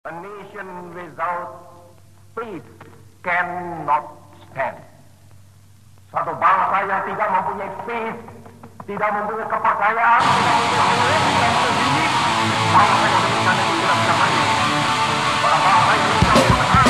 A nation without peace cannot stand. Suatu bangsa yang tidak mempunyai peace, tidak mempunyai kepercayaan, tidak mempunyai dan sendiri, bangsa Indonesia itu tidak bisa maju. Para bangsa Indonesia bertahan.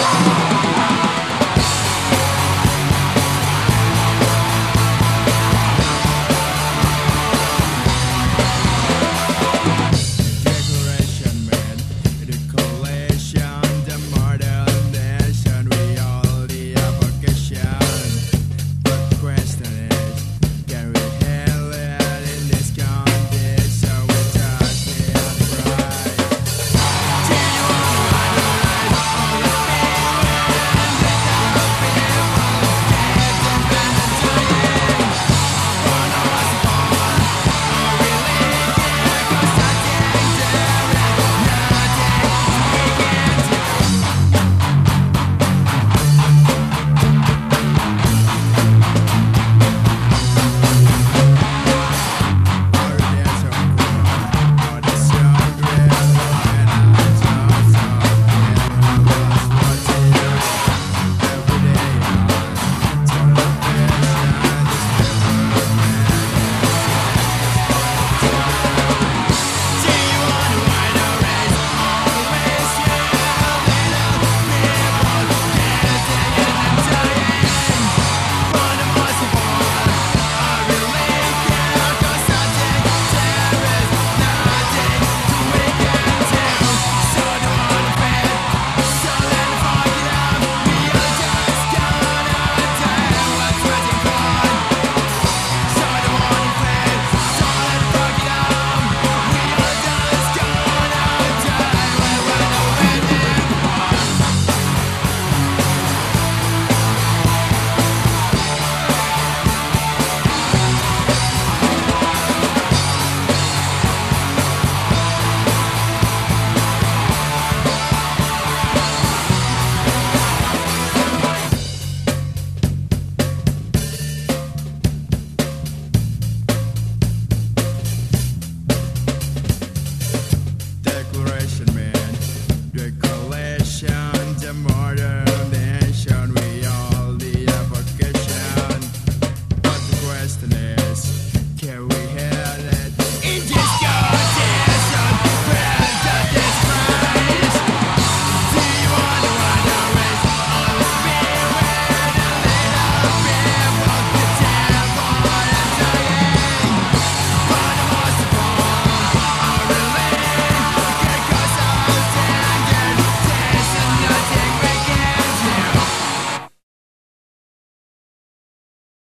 Declaration, man. Declaration,